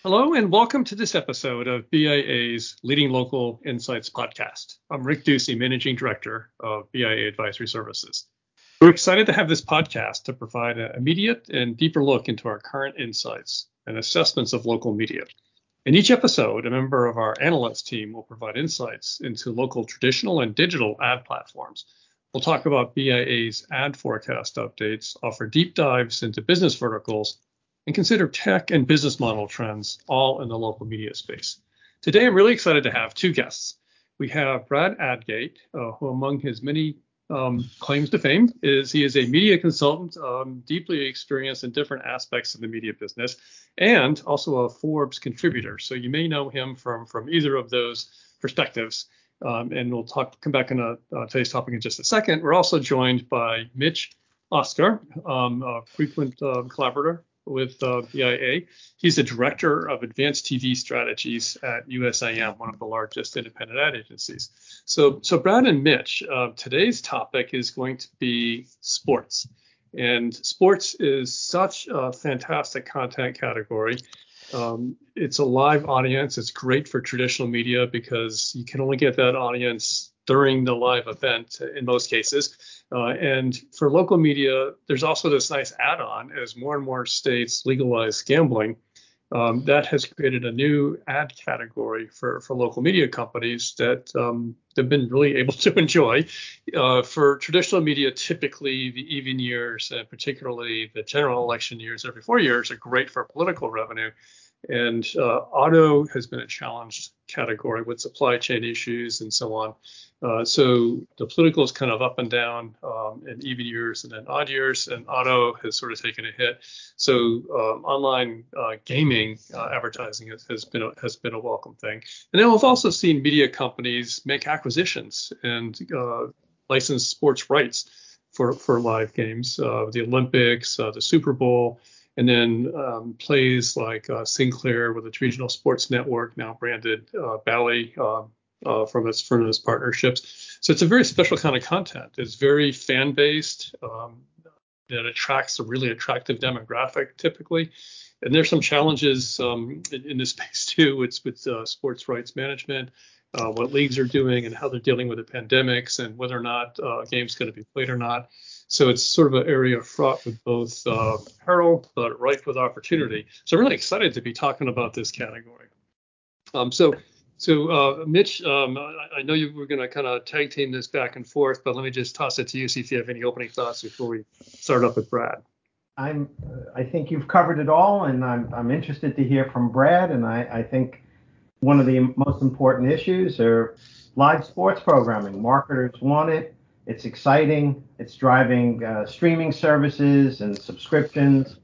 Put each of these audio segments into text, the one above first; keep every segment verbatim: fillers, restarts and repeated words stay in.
Hello and welcome to this episode of B I A's Leading Local Insights podcast. I'm Rick Ducey, Managing Director of B I A Advisory Services. We're excited to have this podcast to provide an immediate and deeper look into our current insights and assessments of local media. In each episode, a member of our analyst team will provide insights into local traditional and digital ad platforms. We'll talk about B I A's ad forecast updates, offer deep dives into business verticals, and consider tech and business model trends, all in the local media space. Today, I'm really excited to have two guests. We have Brad Adgate, uh, who among his many um, claims to fame is he is a media consultant, um, deeply experienced in different aspects of the media business, and also a Forbes contributor. So you may know him from, from either of those perspectives. Um, and we'll talk come back on a, uh, today's topic in just a second. We're also joined by Mitch Oscar, um, a frequent uh, collaborator with uh, B I A. He's the Director of Advanced T V Strategies at U S I M, one of the largest independent ad agencies. So, so Brad and Mitch, uh, today's topic is going to be sports. And sports is such a fantastic content category. Um, it's a live audience. It's great for traditional media because you can only get that audience during the live event in most cases. Uh, and for local media, there's also this nice add-on as more and more states legalize gambling. Um, that has created a new ad category for, for local media companies that um, they've been really able to enjoy. Uh, for traditional media, typically the even years, and particularly the general election years every four years, are great for political revenue. And uh, auto has been a challenged category with supply chain issues and so on. Uh, so the political is kind of up and down um, in even years and then odd years, and auto has sort of taken a hit. So um, online uh, gaming uh, advertising has, has been a, has been a welcome thing. And then we've also seen media companies make acquisitions and uh, license sports rights for for live games, uh, the Olympics, uh, the Super Bowl. And then um, plays like uh, Sinclair with its regional sports network, now branded uh, Bally uh, uh, from its from its partnerships. So it's a very special kind of content. It's very fan based. Um, that attracts a really attractive demographic typically. And there's some challenges um, in, in this space too. It's with uh, sports rights management, uh, what leagues are doing, and how they're dealing with the pandemics, and whether or not uh, a game's going to be played or not. So it's sort of an area fraught with both uh, peril but rife with opportunity. So I'm really excited to be talking about this category. Um, so, so uh, Mitch, um, I, I know you were going to kind of tag team this back and forth, but let me just toss it to you, see if you have any opening thoughts before we start up with Brad. I'm. Uh, I think you've covered it all, and I'm. I'm interested to hear from Brad. And I, I think one of the most important issues are live sports programming. Marketers want it. It's exciting. It's driving uh, streaming services and subscriptions.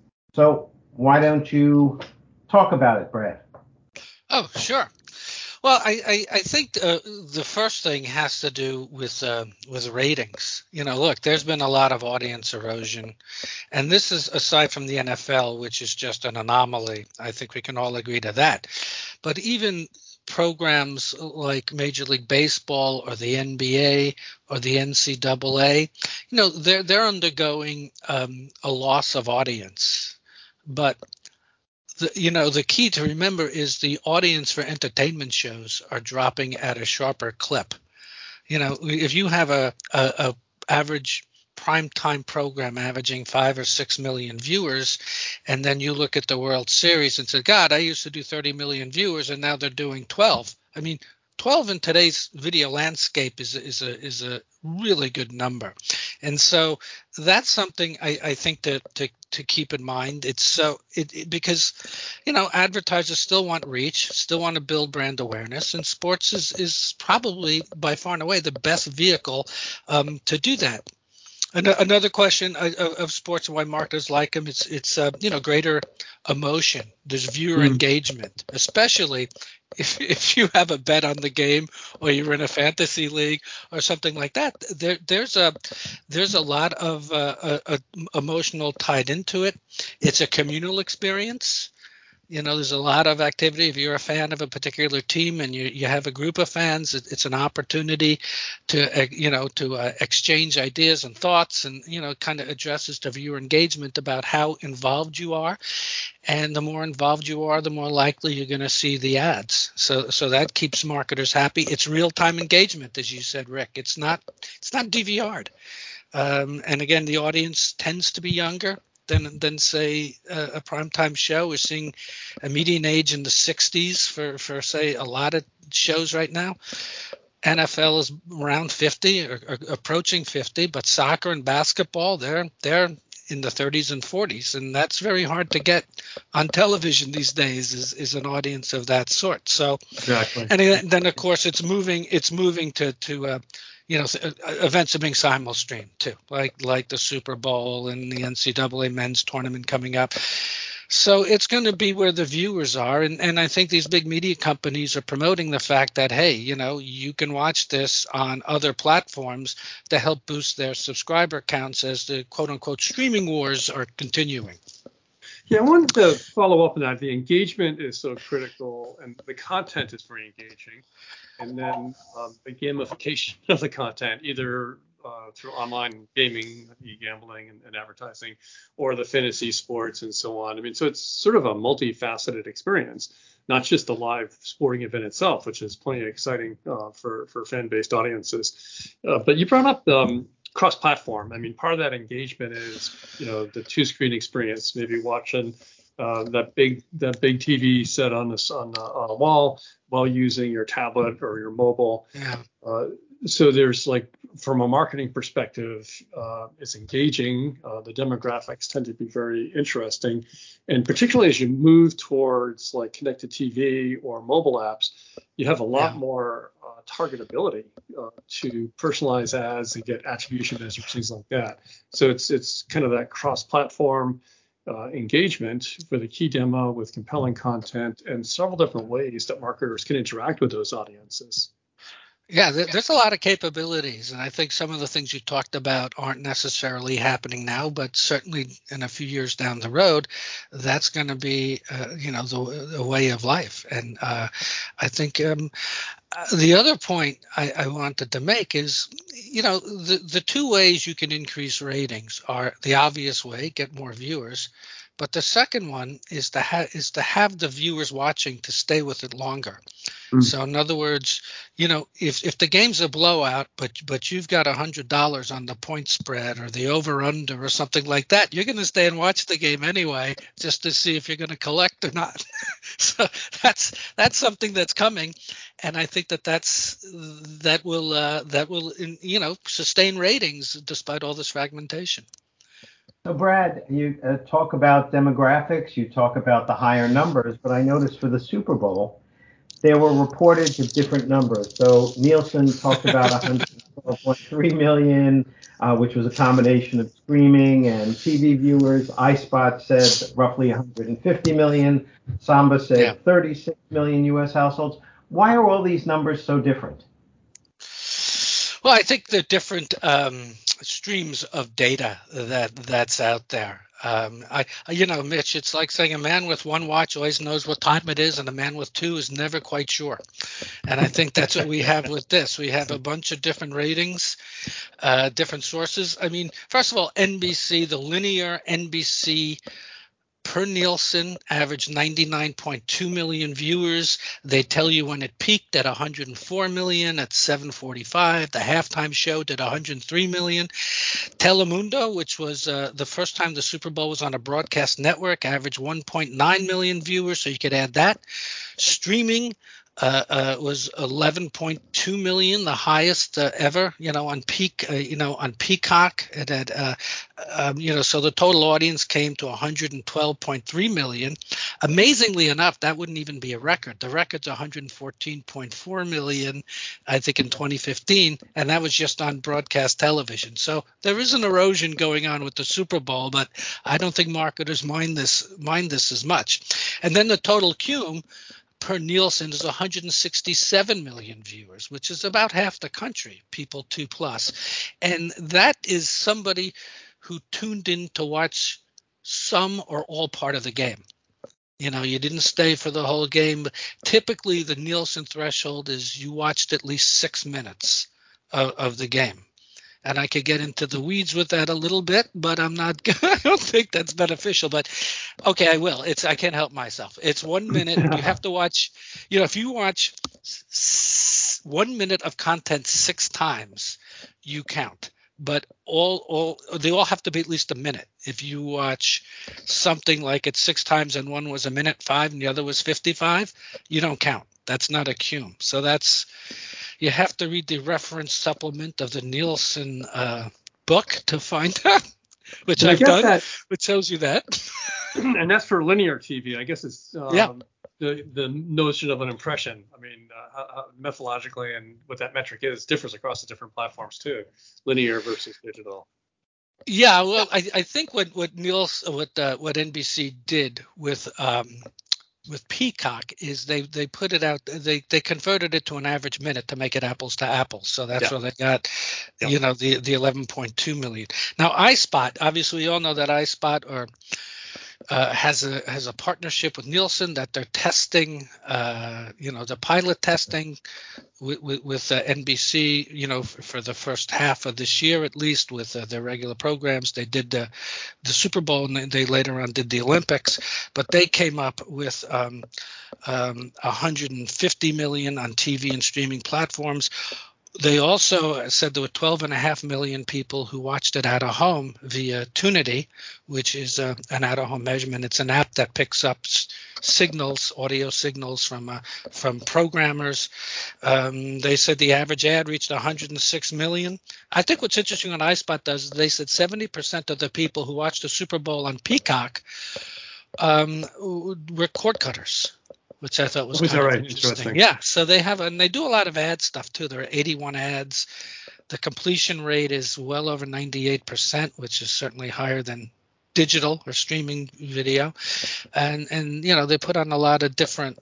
So why don't you talk about it, Brad? Oh, sure. Well, I, I, I think uh, the first thing has to do with uh, with ratings. You know, look, there's been a lot of audience erosion, and this is aside from the N F L, which is just an anomaly. I think we can all agree to that. But even programs like Major League Baseball or the N B A or the N C double A, you know, they're they're undergoing um, a loss of audience, but the, you know, the key to remember is the audience for entertainment shows are dropping at a sharper clip. You know, if you have a, a, a average primetime program averaging five or six million viewers, and then you look at the World Series and say, God, I used to do thirty million viewers, and now they're doing twelve. I mean, twelve in today's video landscape is is a is a really good number, and so that's something I, I think that to to keep in mind. It's so it, it because you know advertisers still want reach, still want to build brand awareness, and sports is is probably by far and away the best vehicle um, to do that. Another question of, of sports and why marketers like them, it's it's uh, you know greater emotion. There's viewer Mm. engagement, especially if if you have a bet on the game or you're in a fantasy league or something like that. There there's a there's a lot of uh, uh, uh, emotional tied into it. It's a communal experience. You know, there's a lot of activity. If you're a fan of a particular team and you, you have a group of fans, it, it's an opportunity to, uh, you know, to uh, exchange ideas and thoughts, and, you know, kind of addresses to viewer engagement about how involved you are. And the more involved you are, the more likely you're going to see the ads. So, so that keeps marketers happy. It's real-time engagement, as you said, Rick. It's not, it's not D V R'd. Um, and again, the audience tends to be younger than, than say, a, a primetime show. We're seeing a median age in the sixties for, for, say, a lot of shows right now. N F L is around fifty or, or approaching fifty, but soccer and basketball, they're they're in the thirties and forties, and that's very hard to get on television these days. Is, is an audience of that sort. So, Exactly. and then of course it's moving it's moving to to uh, you know, events are being simul-streamed too, like like the Super Bowl and the N C double A men's tournament coming up. So it's going to be where the viewers are. And, and I think these big media companies are promoting the fact that, hey, you know, you can watch this on other platforms to help boost their subscriber counts as the quote unquote streaming wars are continuing. Yeah, I wanted to follow up on that. The engagement is so critical, and the content is very engaging. And then um, the gamification of the content, either uh, through online gaming, e-gambling, and, and advertising, or the fantasy sports and so on. I mean, so it's sort of a multifaceted experience, not just the live sporting event itself, which is plenty exciting uh, for for fan-based audiences. Uh, but you brought up um, cross-platform. I mean, part of that engagement is, you know, the two-screen experience, maybe watching uh, that big that big T V set on this on, uh, on a wall while using your tablet or your mobile. Yeah. Uh, so there's like, from a marketing perspective, uh, it's engaging. Uh, the demographics tend to be very interesting, and particularly as you move towards like connected T V or mobile apps, you have a lot Yeah. more uh, targetability uh, to personalize ads and get attribution measures, things like that. So it's it's kind of that cross-platform Uh, engagement with a key demo with compelling content and several different ways that marketers can interact with those audiences. Yeah, there's a lot of capabilities, and I think some of the things you talked about aren't necessarily happening now, but certainly in a few years down the road, that's going to be, uh, you know, the, the way of life. And uh, I think um, uh, the other point I, I wanted to make is, you know, the the two ways you can increase ratings are the obvious way, get more viewers. But the second one is to ha- is to have the viewers watching to stay with it longer. Mm. So in other words, you know, if if the game's a blowout, but but you've got a hundred dollars on the point spread or the over under or something like that, you're going to stay and watch the game anyway, just to see if you're going to collect or not. So that's that's something that's coming, and I think that that's that will uh, that will you know sustain ratings despite all this fragmentation. So, Brad, you uh, talk about demographics, you talk about the higher numbers, but I noticed for the Super Bowl, there were reported of different numbers. So Nielsen talked about one hundred twelve point three million, uh, which was a combination of streaming and T V viewers. iSpot said roughly one hundred fifty million. Samba Yeah. said thirty-six million U S households. Why are all these numbers so different? Well, I think the different um, streams of data that that's out there. Um, I, you know, Mitch, it's like saying a man with one watch always knows what time it is, and a man with two is never quite sure. And I think that's what we have with this. We have a bunch of different ratings, uh, different sources. I mean, first of all, N B C, the linear N B C per Nielsen averaged ninety-nine point two million viewers. They tell you when it peaked at one hundred four million at seven forty-five. The halftime show did one hundred three million. Telemundo, which was uh, the first time the Super Bowl was on a broadcast network, averaged one point nine million viewers, so you could add that. Streaming uh, uh, was eleven point two million, the highest uh, ever, you know, on peak, uh, you know, on Peacock. It had, uh, um, you know, so the total audience came to one hundred twelve point three million. Amazingly enough, that wouldn't even be a record. The record's one hundred fourteen point four million, I think, in twenty fifteen, and that was just on broadcast television. So there is an erosion going on with the Super Bowl, but I don't think marketers mind this mind this as much. And then the total cume per Nielsen is one hundred sixty-seven million viewers, which is about half the country, people two plus. And that is somebody who tuned in to watch some or all part of the game. You know, you didn't stay for the whole game. Typically, the Nielsen threshold is you watched at least six minutes of, of the game. And I could get into the weeds with that a little bit, but I'm not. I don't think that's beneficial. But okay, I will. It's I can't help myself. It's one minute. You have to watch. You know, if you watch s- one minute of content six times, you count. But all all they all have to be at least a minute. If you watch something like it's six times and one was a minute five and the other was fifty-five, you don't count. That's not a cum. So that's you have to read the reference supplement of the Nielsen uh, book to find out, which And I I've guess done, that, which tells you that. and that's for linear T V. I guess it's um, Yeah. the the notion of an impression. I mean, uh, how, how methodologically and what that metric is differs across the different platforms too, linear versus digital. Yeah, well, I, I think what what Nielsen, what uh, what N B C did with um, with Peacock is they they put it out, they they converted it to an average minute to make it apples to apples. So that's Yeah. where they got, Yeah. you know, the the eleven point two million. Now iSpot, obviously, we all know that iSpot or uh, has a has a partnership with Nielsen that they're testing, uh, you know, the pilot testing with, with, with uh, N B C, you know, for, for the first half of this year at least with uh, their regular programs. They did uh, the Super Bowl and they later on did the Olympics, but they came up with um, um, one hundred fifty million on T V and streaming platforms. They also said there were twelve and a half million people who watched it out of home via Tunity, which is uh, an out of home measurement. It's an app that picks up s- signals, audio signals from uh, from programmers. Um, they said the average ad reached one hundred six million. I think what's interesting on iSpot does is they said seventy percent of the people who watched the Super Bowl on Peacock um, were cord cutters, which I thought was Was that kind of right? interesting. Interesting. Yeah, so they have, and they do a lot of ad stuff too. There are eighty-one ads. The completion rate is well over ninety-eight percent, which is certainly higher than digital or streaming video. And and you know they put on a lot of different,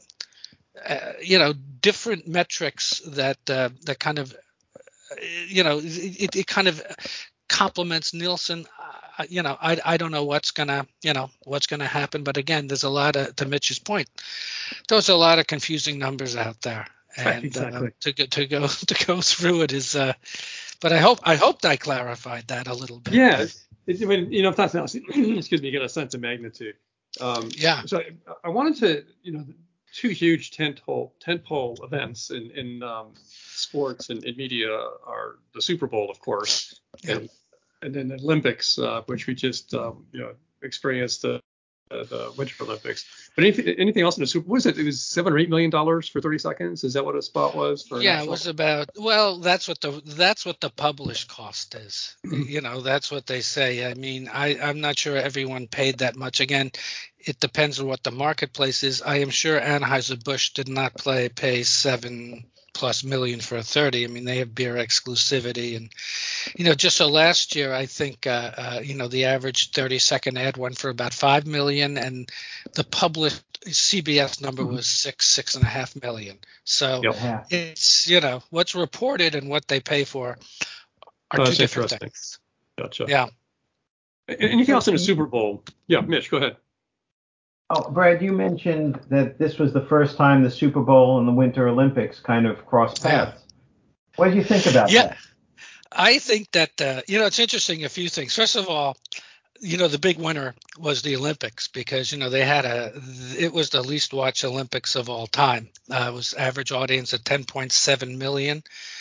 uh, you know, different metrics that uh, that kind of, uh, you know, it, it kind of complements Nielsen. Uh, you know, I I don't know what's gonna you know what's gonna happen, but again, there's a lot of, to Mitch's point, there's a lot of confusing numbers out there, and Exactly. uh, to go to go to go through it is. Uh, but I hope I hoped I clarified that a little bit. Yeah. It, I mean, you know, if that's else, excuse me, get a sense of magnitude. Um, Yeah. so I, I wanted to, you know, two huge tentpole tentpole events in in um, sports and in media are the Super Bowl, of course, Yeah. and and then the Olympics, uh, which we just um, you know experienced the uh, the Winter Olympics. But anything anything else in the Super? What was it? It was seven or eight million dollars for thirty seconds. Is that what a spot was for a Yeah, it national? was about, well, that's what the that's what the published cost is. You know, that's what they say. I mean, I I'm not sure everyone paid that much. Again, it depends on what the marketplace is. I am sure Anheuser-Busch did not play pay seven plus million for a thirty. I mean, they have beer exclusivity, and you know, just so last year, I think uh, uh, you know the average thirty second ad went for about five million, and the published C B S number was six six and a half million. So Yep. Yeah. it's, you know, what's reported and what they pay for are Oh, two that's different interesting. things. Gotcha. Yeah. Anything else in the So, Super Bowl? Yeah, Mitch, go ahead. oh, Brad, you mentioned that this was the first time the Super Bowl and the Winter Olympics kind of crossed Yeah. paths. What do you think about Yeah. that? I think that uh, you know, it's interesting. A few things. First of all, you know, the big winner was the Olympics because, you know, they had a, it was the least watched Olympics of all time. Uh, it was average audience at ten point seven million,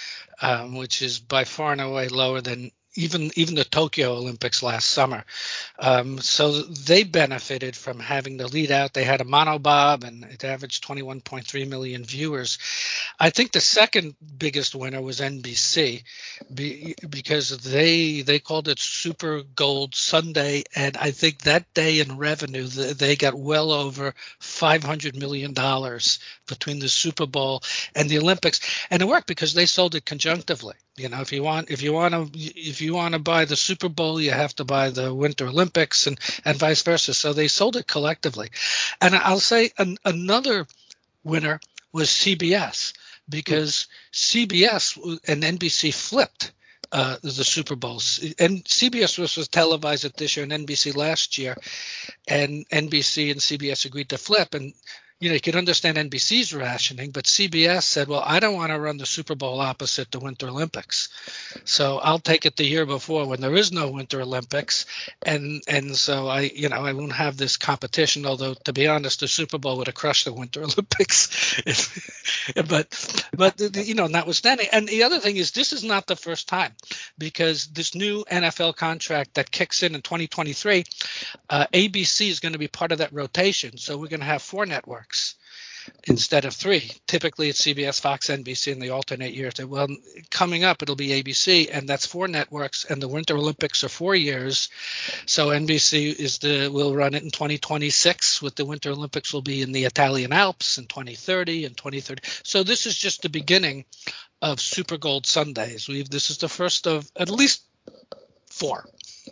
um, which is by far and away lower than even even the Tokyo Olympics last summer. Um, so they benefited from having the lead out. They had a monobob and it averaged twenty-one point three million viewers. I think the second biggest winner was N B C be, because they they called it Super Gold Sunday, and I think that day in revenue they got well over five hundred million dollars between the Super Bowl and the Olympics, and it worked because they sold it conjunctively. You know, if you want if you want to if you want to buy the Super Bowl, you have to buy the Winter Olympics, and and vice versa. So they sold it collectively, and I'll say an, another winner was C B S because C B S and N B C flipped. uh, the Super Bowls. And C B S was, was televised it this year and N B C last year, and N B C and C B S agreed to flip. And you know, you could understand N B C's rationing, but C B S said, well, I don't want to run the Super Bowl opposite the Winter Olympics. So I'll take it the year before when there is no Winter Olympics. And and so I, you know, I won't have this competition, although to be honest, the Super Bowl would have crushed the Winter Olympics. but, but you know, notwithstanding. And the other thing is this is not the first time, because this new N F L contract that kicks in in twenty twenty-three, uh, A B C is going to be part of that rotation. So we're going to have four networks instead of three. Typically it's C B S, Fox, N B C in the alternate years. Well, coming up it'll be A B C, and that's four networks, and the Winter Olympics are four years. So N B C is the will run it in twenty twenty-six, with the Winter Olympics will be in the Italian Alps in twenty thirty and twenty thirty. So this is just the beginning of Super Gold Sundays. We've this is the first of at least four.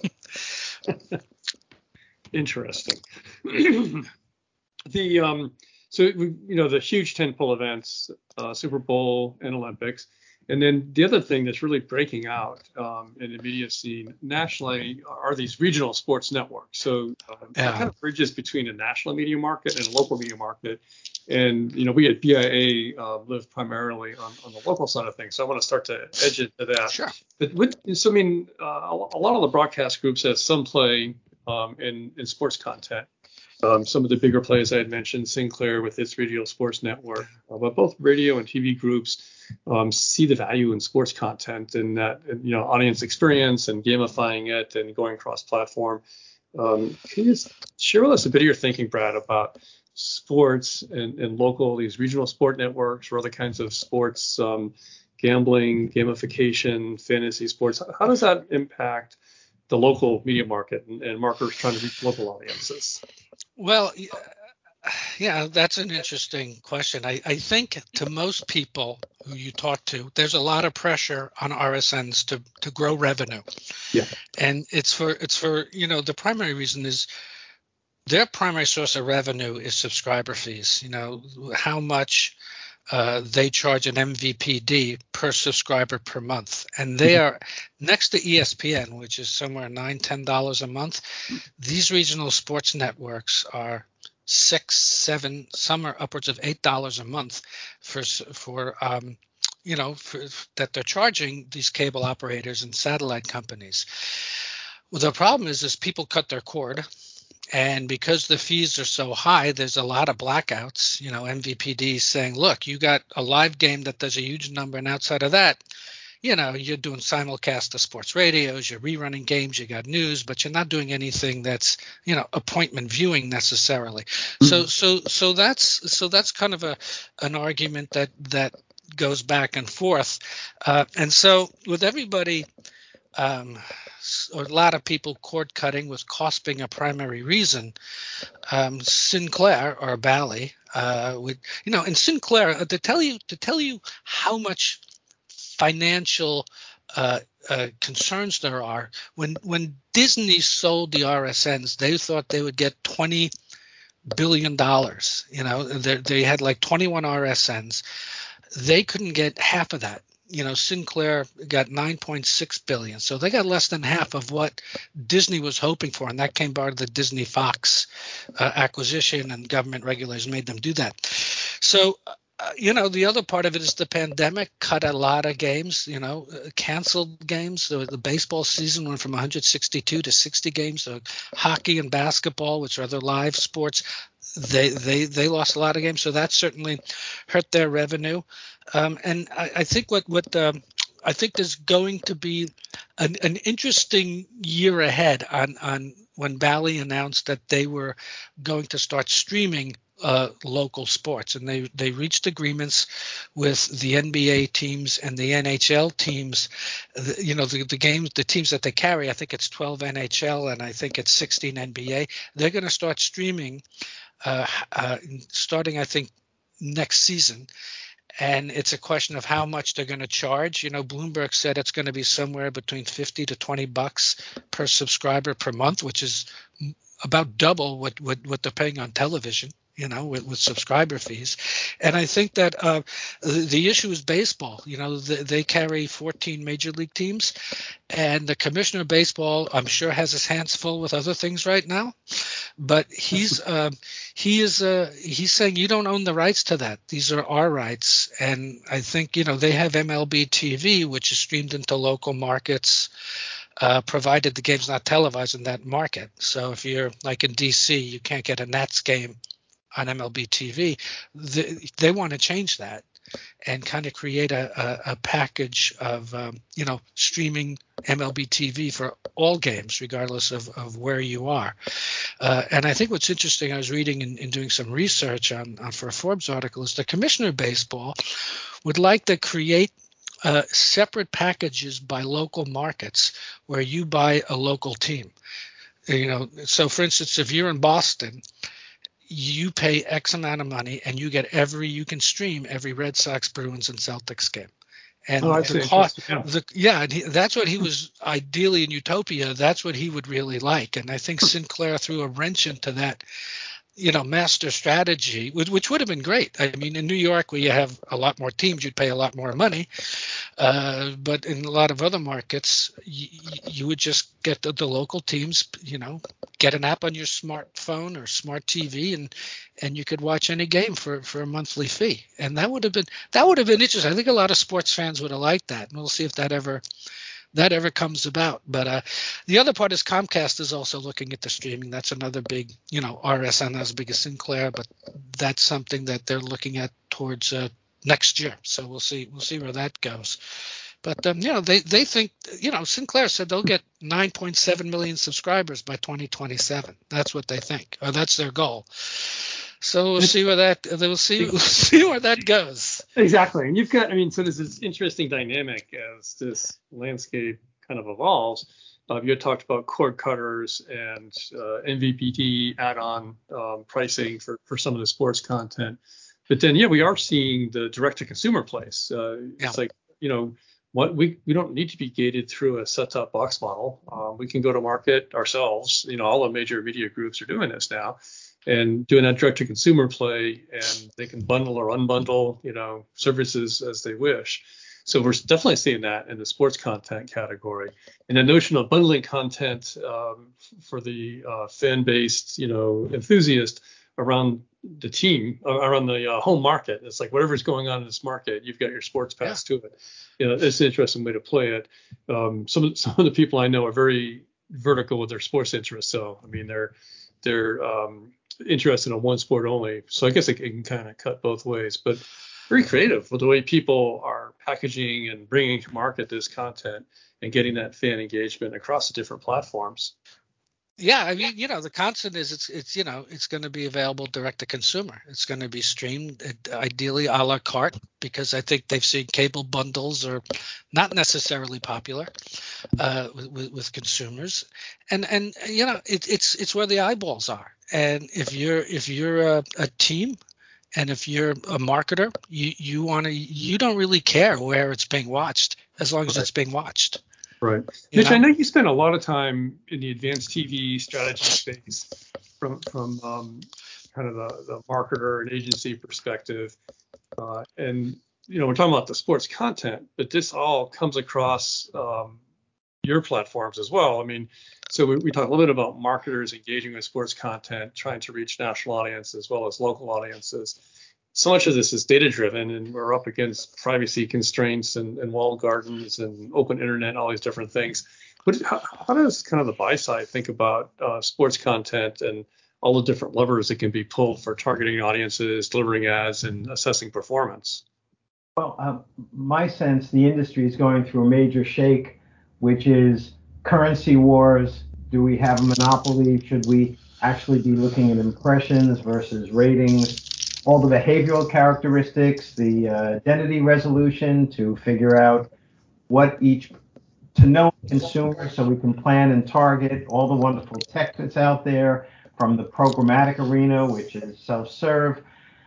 Interesting. the um so you know the huge tentpole events, uh, Super Bowl and Olympics, and then the other thing that's really breaking out um, in the media scene nationally are these regional sports networks. So um, Yeah. it kind of bridges between a national media market and a local media market. And you know we at B I A uh, live primarily on, on the local side of things, so I want to start to edge into that. Sure. But with, so I mean, uh, a lot of the broadcast groups have some play um, in in sports content. Um, some of the bigger plays I had mentioned, Sinclair with its regional sports network, uh, but both radio and T V groups um, see the value in sports content and that, you know, audience experience and gamifying it and going cross-platform. Um, can you just share with us a bit of your thinking, Brad, about sports and, and local, these regional sport networks or other kinds of sports, um, gambling, gamification, fantasy sports? How does that impact the local media market and, and marketers trying to reach local audiences? Well, yeah, that's an interesting question. I, I think to most people who you talk to, there's a lot of pressure on R S Ns to, to grow revenue. Yeah. And it's for it's for, you know, the primary reason is their primary source of revenue is subscriber fees. You know, how much uh, they charge an M V P D per subscriber per month. And they are next to E S P N, which is somewhere nine, ten dollars a month. These regional sports networks are six, seven, some are upwards of eight dollars a month for for um, you know for, that they're charging these cable operators and satellite companies. Well, the problem is, is people cut their cord. And because the fees are so high, there's a lot of blackouts. You know, M V P D saying, look, you got a live game that does a huge number, and outside of that, you know, you're doing simulcast of sports radios, you're rerunning games, you got news, but you're not doing anything that's, you know, appointment viewing necessarily. Mm-hmm. So, so, so that's so that's kind of a an argument that that goes back and forth, uh, and so with everybody. Um, or a lot of people cord cutting with cost being a primary reason. Um, Sinclair or Bally uh, would, you know, and Sinclair uh, to tell you to tell you how much financial uh, uh, concerns there are. When when Disney sold the R S Ns, they thought they would get twenty billion dollars. You know, they, they had like twenty-one R S Ns. They couldn't get half of that. You know, Sinclair got nine point six billion dollars. So they got less than half of what Disney was hoping for. And that came part of the Disney Fox uh, acquisition, and government regulators made them do that. So, uh, you know, the other part of it is the pandemic cut a lot of games, you know, uh, canceled games. So the baseball season went from one hundred sixty-two to sixty games. So hockey and basketball, which are other live sports, they they they lost a lot of games. So that certainly hurt their revenue. Um, and I, I think what what um, I think there's going to be an, an interesting year ahead on on when Bally announced that they were going to start streaming uh, local sports, and they they reached agreements with the N B A teams and the N H L teams. The, you know, the the games, the teams that they carry. I think it's twelve N H L and I think it's sixteen N B A. They're going to start streaming, uh, uh, starting I think next season. And it's a question of how much they're going to charge. You know, Bloomberg said it's going to be somewhere between fifty to twenty bucks per subscriber per month, which is about double what, what, what they're paying on television. you know, with, with subscriber fees. And I think that uh, the, the issue is baseball. You know, they, they carry fourteen major league teams, and the commissioner of baseball, I'm sure, has his hands full with other things right now. But he's uh, he is uh, he's saying you don't own the rights to that. These are our rights. And I think, you know, they have M L B T V, which is streamed into local markets, uh, provided the game's not televised in that market. So if you're like in D C, you can't get a Nats game on M L B T V. They, they want to change that and kind of create a, a, a package of, um, you know, streaming M L B T V for all games, regardless of, of where you are. Uh, and I think what's interesting, I was reading and, and doing some research on, on for a Forbes article, is the commissioner of baseball would like to create uh, separate packages by local markets where you buy a local team. You know, so for instance, if you're in Boston, you pay X amount of money and you get every, you can stream every Red Sox, Bruins, and Celtics game. And Oh, that's the cost, yeah. the, yeah, and he, that's what he was ideally in Utopia. That's what he would really like. And I think Sinclair threw a wrench into that, you know, master strategy, which, which would have been great. I mean, in New York, where you have a lot more teams, you'd pay a lot more money. Uh, but in a lot of other markets, you, you would just get the, the local teams, you know, get an app on your smartphone or smart T V, and and you could watch any game for, for a monthly fee. And that would have been that would have been interesting. I think a lot of sports fans would have liked that. And we'll see if that ever that ever comes about. But uh, the other part is Comcast is also looking at the streaming. That's another big, you know, R S N, not as big as Sinclair, but that's something that they're looking at towards uh, next year. So we'll see we'll see where that goes. But um, you know, they they think, you know, Sinclair said they'll get nine point seven million subscribers by twenty twenty-seven. That's what they think, or that's their goal. So we'll see where that we'll see we'll see where that goes. Exactly, and you've got, I mean, so there's this interesting dynamic as this landscape kind of evolves. Uh, you had talked about cord cutters and uh, M V P T add-on um, pricing for for some of the sports content. But then, yeah, we are seeing the direct-to-consumer place. Uh, Yeah. It's like, you know, what we we don't need to be gated through a set-top box model. Um, we can go to market ourselves. You know, all the major media groups are doing this now, and doing that direct-to-consumer play, and they can bundle or unbundle, you know, services as they wish. So we're definitely seeing that in the sports content category. And the notion of bundling content um, for the uh, fan-based, you know, enthusiast around the team, around the uh, home market. It's like whatever's going on in this market, you've got your sports pass yeah. to it. You know, it's an interesting way to play it. Um, some of some of the people I know are very vertical with their sports interests. So I mean, they're they're um, interested in one sport only. So I guess it, it can kind of cut both ways. But very creative with the way people are packaging and bringing to market this content and getting that fan engagement across the different platforms. Yeah, I mean, you know, the constant is it's it's you know it's going to be available direct to consumer. It's going to be streamed ideally a la carte, because I think they've seen cable bundles are not necessarily popular uh, with, with consumers, and and you know it, it's it's where the eyeballs are. And if you're if you're a, a team, and if you're a marketer, you you want to you don't really care where it's being watched as long as Right. it's being watched. Right. You Mitch, know? I know you spent a lot of time in the advanced T V strategy space from from um, kind of the, the marketer and agency perspective. Uh, and, you know, we're talking about the sports content, but this all comes across um, your platforms as well. I mean, so we, we talked a little bit about marketers engaging with sports content, trying to reach national audiences as well as local audiences. So much of this is data driven, and we're up against privacy constraints and, and walled gardens and open internet and all these different things. But how, how does kind of the buy side think about uh, sports content and all the different levers that can be pulled for targeting audiences, delivering ads, and assessing performance? Well, uh, my sense, the industry is going through a major shake, which is currency wars. Do we have a monopoly? Should we actually be looking at impressions versus ratings? All the behavioral characteristics, the uh, identity resolution to figure out what each, to know consumers so we can plan and target all the wonderful tech that's out there, from the programmatic arena, which is self-serve.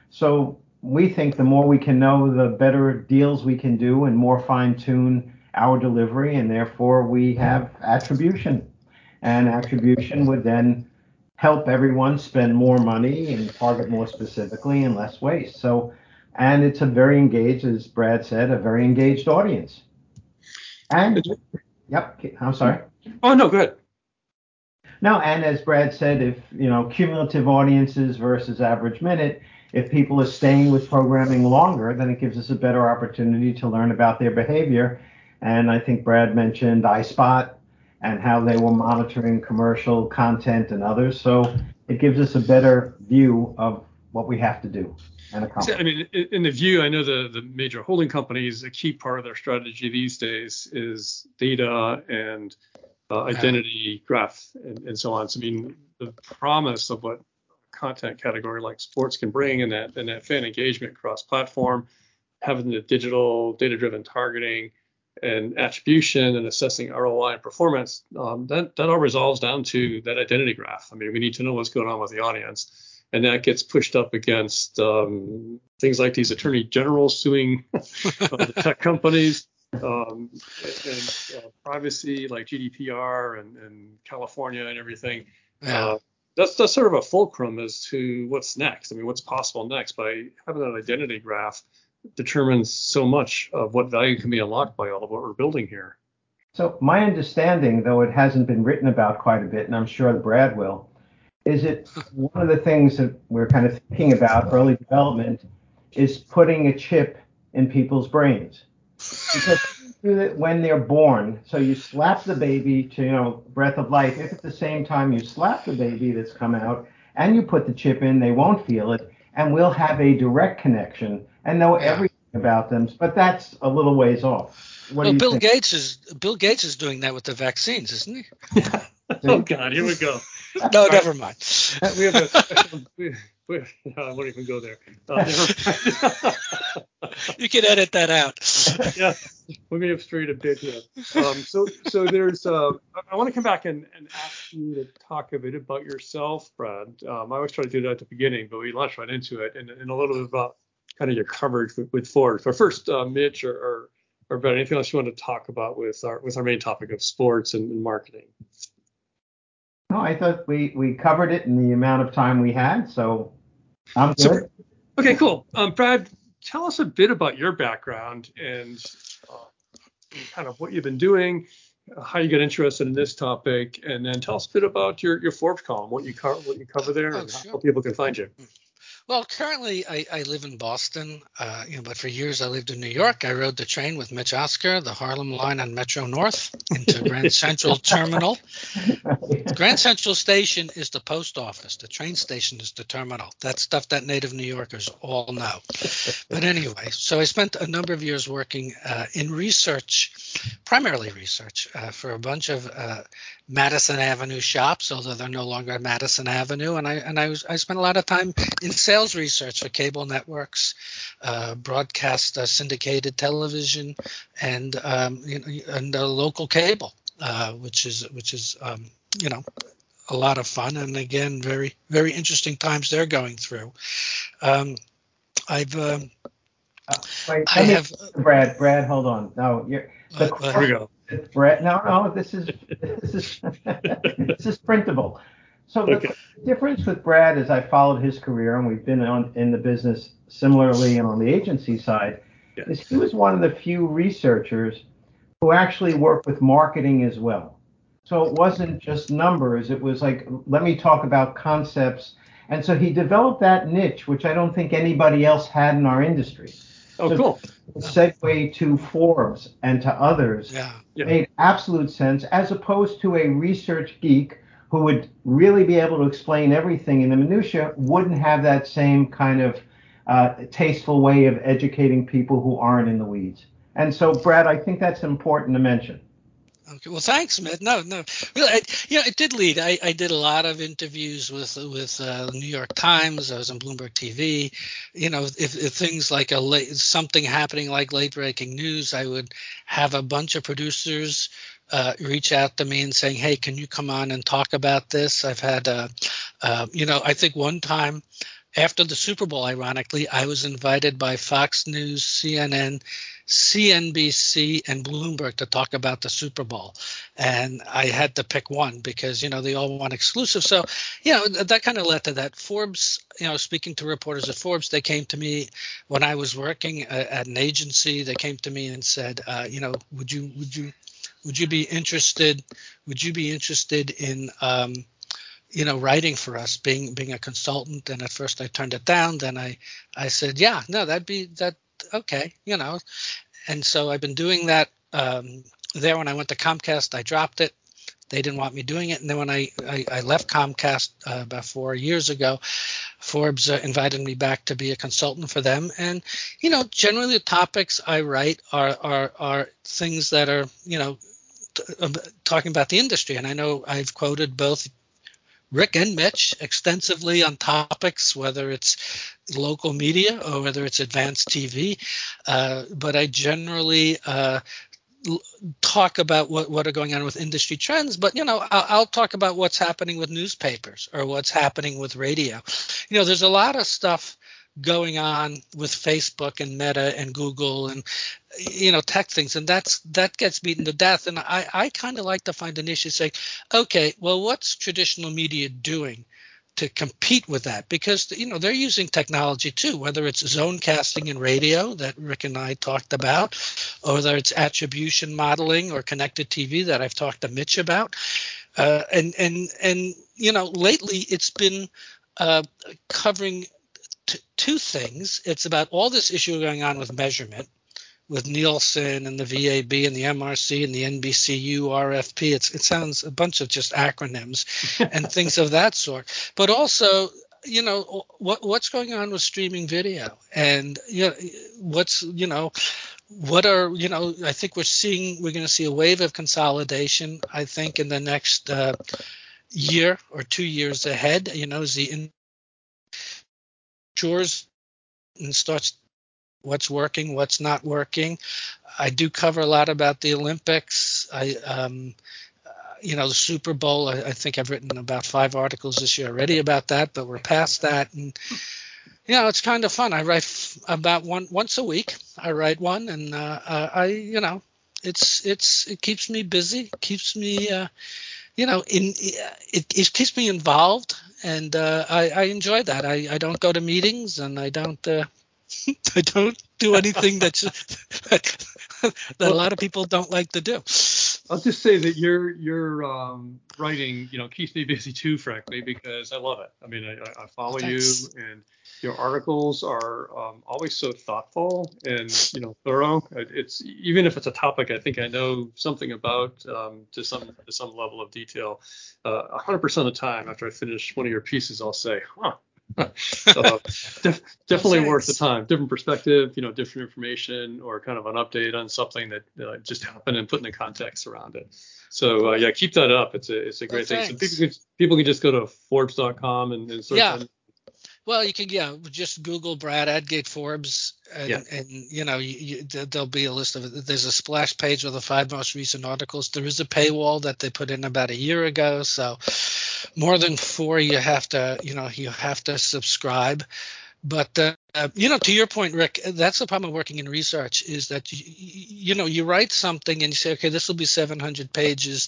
So we think the more we can know, the better deals we can do and more fine-tune our delivery, and therefore we have attribution. And attribution would then help everyone spend more money and target more specifically and less waste. So, and it's a very engaged, as Brad said, a very engaged audience. And, yep, I'm sorry. Oh, no, go ahead. No, and as Brad said, if, you know, cumulative audiences versus average minute, if people are staying with programming longer, then it gives us a better opportunity to learn about their behavior. And I think Brad mentioned iSpot and how they were monitoring commercial content and others. So it gives us a better view of what we have to do and accomplish. I mean, in the View, I know the, the major holding companies, a key part of their strategy these days is data and uh, identity graph and, and so on. So, I mean, the promise of what a content category like sports can bring and that, and that fan engagement cross-platform, having the digital data-driven targeting and attribution and assessing R O I and performance, um, that, that all resolves down to that identity graph. I mean, we need to know what's going on with the audience. And that gets pushed up against um, things like these attorney generals suing uh, the tech companies, um, and uh, privacy like G D P R and, and California and everything. Yeah. Uh, that's, that's sort of a fulcrum as to what's next. I mean, what's possible next by having an identity graph determines so much of what value can be unlocked by all of what we're building here. So my understanding, though it hasn't been written about quite a bit, and I'm sure Brad will, is it one of the things that we're kind of thinking about early development is putting a chip in people's brains. Because when they're born, so you slap the baby to, you know, breath of life. If at the same time you slap the baby that's come out and you put the chip in, they won't feel it, and we'll have a direct connection and know Yeah. everything about them. But that's a little ways off. What well, do you Bill think? Gates is Bill Gates is doing that with the vaccines, isn't he? Oh God, here we go. No, never mind. We have a special. We, we, no, I won't even go there. Uh, never, You can edit that out. yeah, we're going to straight a bit here. Um, so, so there's. Uh, I want to come back and, and ask you to talk a bit about yourself, Brad. Um, I always try to do that at the beginning, but we launched right into it, and, and a little bit about kind of your coverage with, with Ford. So first, uh, Mitch or, or or Brad, anything else you want to talk about with our with our main topic of sports and, and marketing? No, I thought we, we covered it in the amount of time we had, so I'm good. So, okay, cool. Um, Brad, tell us a bit about your background and uh, kind of what you've been doing, how you got interested in this topic, and then tell us a bit about your, your Forbes column, what you cover, what you cover there, Oh, and sure. how people can find you. Well, currently I, I live in Boston, uh, you know, but for years I lived in New York. I rode the train with Mitch Oscar, the Harlem line on Metro North into Grand Central Terminal. Grand Central Station is the post office. The train station is the terminal. That's stuff that native New Yorkers all know. But anyway, so I spent a number of years working uh, in research, primarily research, uh, for a bunch of uh, Madison Avenue shops, although they're no longer at Madison Avenue. And I and I, was, I spent a lot of time in sales research for cable networks, uh, broadcast uh, syndicated television, and um, you know, and uh, local cable, uh, which is which is um, you know, a lot of fun, and again, very, very interesting times they're going through. Um, I've, um, Uh, wait, I let me, have, Brad, Brad, hold on. No, you're, the, uh, Here we go. Brad, no, no, this is, this is, this is printable. So the Okay. difference with Brad is I followed his career, and we've been on in the business similarly and on the agency side, Yeah. is he was one of the few researchers who actually worked with marketing as well. So it wasn't just numbers. It was like, let me talk about concepts. And so he developed that niche, which I don't think anybody else had in our industry. Oh, so cool. The segue to Forbes and to others yeah, Yeah. made absolute sense, as opposed to a research geek who would really be able to explain everything in the minutia, wouldn't have that same kind of uh, tasteful way of educating people who aren't in the weeds. And so, Brad, I think that's important to mention. Okay. Well, thanks, Matt. No, no. Really, I, you know, it did lead. I, I did a lot of interviews with with uh, New York Times. I was on Bloomberg T V. You know, if, if things like a late, something happening like late breaking news, I would have a bunch of producers uh, reach out to me and saying, "Hey, can you come on and talk about this?" I've had, uh, uh, you know, I think one time after the Super Bowl, ironically, I was invited by Fox News, C N N, C N B C, and Bloomberg to talk about the Super Bowl. And I had to pick one because, you know, they all want exclusive. So, you know, that kind of led to that. Forbes, you know, speaking to reporters at Forbes, they came to me when I was working at an agency. They came to me and said, uh, you know, would you, would you, would you be interested, would you be interested in, um, you know, writing for us, being being a consultant? And at first I turned it down. Then I, I said, yeah, no, that'd be that. Okay, you know. And so I've been doing that um, there. When I went to Comcast, I dropped it. They didn't want me doing it. And then when I, I, I left Comcast uh, about four years ago, Forbes uh, invited me back to be a consultant for them. And, you know, generally the topics I write are are, are things that are, you know, t- uh, talking about the industry. And I know I've quoted both Rick and Mitch extensively on topics, whether it's local media or whether it's advanced T V. Uh, but I generally uh, l- talk about what, what are going on with industry trends. But, you know, I'll, I'll talk about what's happening with newspapers or what's happening with radio. You know, there's a lot of stuff going on with Facebook and Meta and Google and, you know, tech things, and that's that gets beaten to death. And I, I kind of like to find an issue, say, okay, well, what's traditional media doing to compete with that? Because, you know, they're using technology too, whether it's zone casting in radio that Rick and I talked about, or whether it's attribution modeling or connected T V that I've talked to Mitch about. Uh, and and and you know, lately it's been uh, covering T- two things. It's about all this issue going on with measurement, with Nielsen and the V A B and the M R C and the N B C U R F P. It's, it sounds a bunch of just acronyms and things of that sort. But also, you know, what what's going on with streaming video, and you know, what's you know. What are, you know, I think we're seeing, we're going to see a wave of consolidation, I think, in the next uh, year or two years ahead, you know, as the matures and starts what's working, what's not working. I do cover a lot about the Olympics. I, um, uh, you know, the Super Bowl. I, I think I've written about five articles this year already about that, but we're past that. And you know, it's kind of fun. I write f- about one once a week. I write one, and uh, uh, I, you know, it's it's it keeps me busy, keeps me, uh, you know, in it, it keeps me involved, and uh, I, I enjoy that. I, I don't go to meetings, and I don't. Uh, I don't do anything that's, that a Well, lot of people don't like to do. I'll just say that your your um, writing, you know, keeps me busy too, frankly, because I love it. I mean, I, I follow you, Thanks. and your articles are um, always so thoughtful and, you know, thorough. It's even if it's a topic I think I know something about um, to some to some level of detail. Uh, one hundred percent of the time after I finish one of your pieces, I'll say, huh. uh, def- definitely Well, worth the thanks. time. Different perspective, you know, different information, or kind of an update on something that uh, just happened and putting the context around it. So uh, yeah, keep that up. It's a it's a Well, great thing. So people thanks. can people can just go to Forbes dot com and, and search Yeah. on. Well, you can, yeah, just Google Brad Adgate Forbes, Yeah. and and you know, you, you, there'll be a list of it. There's a splash page with the five most recent articles. There is a paywall that they put in about a year ago, so more than four, you have to, you know, you have to subscribe. But uh, uh, you know, to your point, Rick, that's the problem of working in research is that you, you know, you write something and you say, okay, this will be seven hundred pages.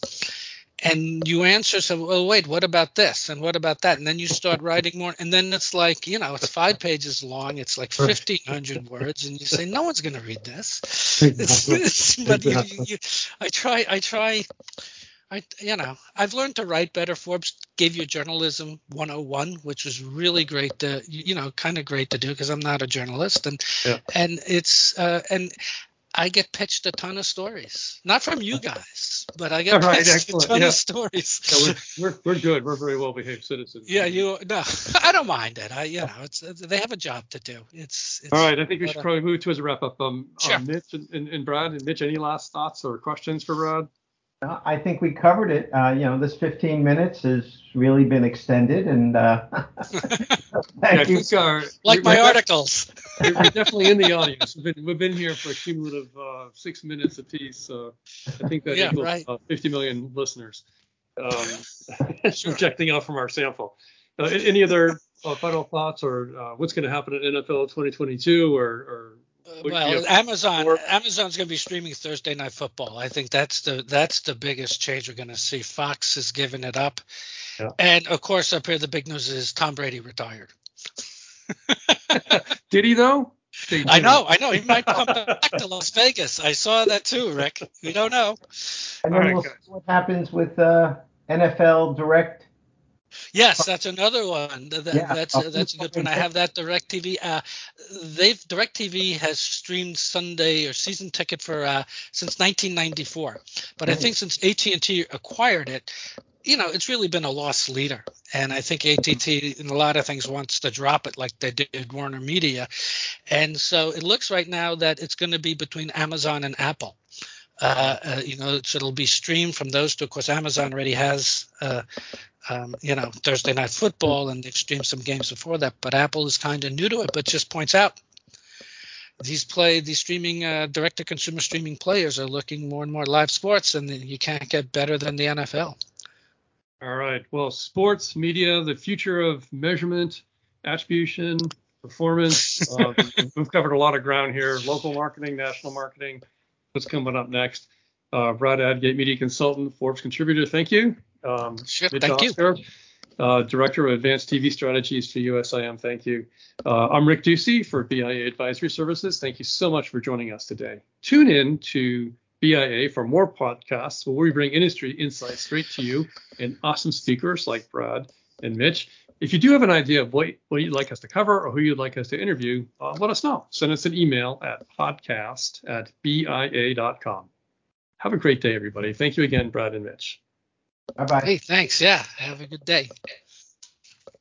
And you answer, so, well, wait, what about this? And what about that? And then you start writing more. And then it's like, you know, it's five pages long. It's like Right. fifteen hundred words. And you say, no one's going to read this. It's, Exactly. it's, but you, Exactly. you, you, I try, I try, I, you know, I've learned to write better. Forbes gave you journalism one oh one, which was really great to, you know, kind of great to do because I'm not a journalist. And, Yeah. and it's, uh, and, I get pitched a ton of stories, not from you guys, but I All get right. pitched a Excellent. ton Yeah. of stories. Yeah. We're we're we're good. We're very well behaved citizens. Yeah, you no, I don't mind it. I, you know, it's they have a job to do. It's All it's right. I think we should but, uh, probably move to as a wrap up. Um, sure. um Mitch and, and, and Brad and Mitch, any last thoughts or questions for Brad? Uh, I think we covered it. Uh, you know, this fifteen minutes has really been extended, and uh, Yeah, I thank you. think uh, we, Like we're my def- articles. we're we're definitely in the audience. We've been we've been here for a cumulative uh, six minutes apiece. So I think that Yeah, equals right. uh, fifty million listeners um, Sure. projecting out from our sample. Uh, a- any other uh, final thoughts, or uh, what's going to happen at N F L twenty twenty-two, or, or Uh, what, you Well, have Amazon more? Amazon's going to be streaming Thursday Night Football. I think that's the that's the biggest change we're going to see. Fox is giving it up, Yeah. and of course, up here the big news is Tom Brady retired. Did he though? Stay I tuned. know, I know. He might come back to Las Vegas. I saw that too, Rick. We don't know. And All then right, we'll guys. see what happens with uh, N F L Direct. Yes, that's another one. That, Yeah. that's that's a good one. I have that DirecTV. Uh, they've DirecTV has streamed Sunday or season ticket for uh, since nineteen ninety-four. But I think since A T and T acquired it, you know, it's really been a lost leader. And I think A T and T in a lot of things wants to drop it like they did Warner Media. And so it looks right now that it's going to be between Amazon and Apple. Uh, uh, you know, so it'll be streamed from those two. Of course, Amazon already has, uh, um, you know, Thursday Night Football, and they've streamed some games before that. But Apple is kind of new to it, but just points out these play these streaming uh, direct-to-consumer streaming players are looking more and more live sports, and you can't get better than the N F L. All right. Well, sports media, the future of measurement, attribution, performance. Uh, we've covered a lot of ground here. Local marketing, national marketing. What's coming up next? Uh, Brad Adgate, media consultant, Forbes contributor. Thank you. Um, Sure, Mitch thank you. Oscar, uh, director of advanced T V strategies for U S I M. Thank you. Uh, I'm Rick Ducey for B I A Advisory Services. Thank you so much for joining us today. Tune in to B I A for more podcasts where we bring industry insights straight to you and awesome speakers like Brad and Mitch. If you do have an idea of what, what you'd like us to cover or who you'd like us to interview, uh, let us know. Send us an email at podcast at B I A dot com. Have a great day, everybody. Thank you again, Brad and Mitch. Bye bye. Hey, thanks. Yeah, have a good day.